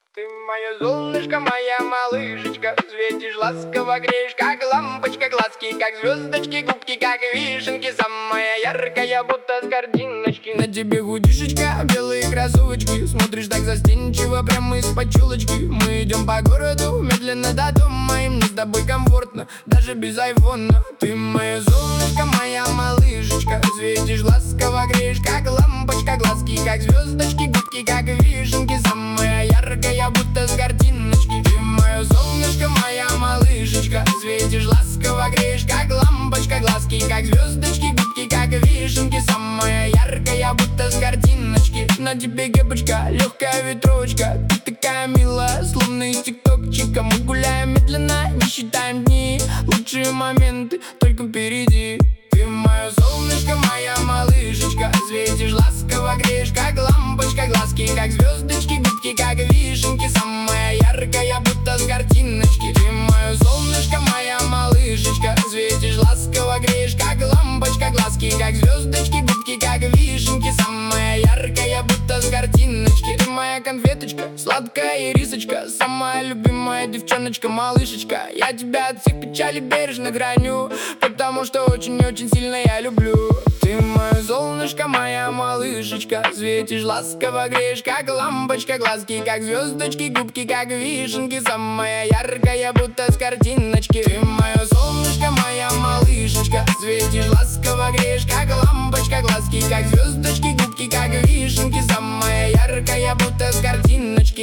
Ты мое солнышко, моя малышечка, светишь ласково, греешь, как лампочка, глазки, как звездочки, губки, как вишенки, самая яркая, будто с картиночки. На тебе худишечка, белые кроссовочки, смотришь так застенчиво, прямо из-под чулочки. Мы идем по городу, медленно до дома, и мне с тобой комфортно, даже без айфона. Ты мое солнышко, моя малышечка, светишь ласково, греешь, как лампочка, глазки, как звездочки, губки, как вишенки, самая яркая, будто с картиночки. Ты мое солнышко, моя малышечка, светишь ласково, греешь, как лампочка, глазки, как звездочки, губки, как вишенки, самая яркая, будто с картиночки. На тебе кепочка, легкая ветровочка, ты такая милая, словно из тиктокчика. Мы гуляем медленно, не считаем дни, лучшие моменты только впереди. Ты мое солнышко, моя малышечка, светишь ласково, греешь, как лампочка, глазки, как звездочки, губки, как вишенки, самая яркая, будто с картиночки. Ты мое солнышко, моя малышечка, светишь ласково, греешь, как лампочка, глазки, как звездочки, губки, как вишенки, самая яркая, будто с картиночки. Ты моя конфеточка, сладкая ирисочка, самая любимая девчоночка, малышечка. Я тебя от всех печалей бережно храню, потому что очень-очень сильно я люблю. Ты мое солнышко, моя малышечка, светишь ласково, греешь, как лампочка, глазки, как звездочки, губки, как вишенки, самая яркая, будто с картиночки. Ты мое солнышко, моя малышечка, светишь ласково, греешь, как лампочка, глазки, как звездочки, губки, как вишенки, самая яркая, будто с картиночки.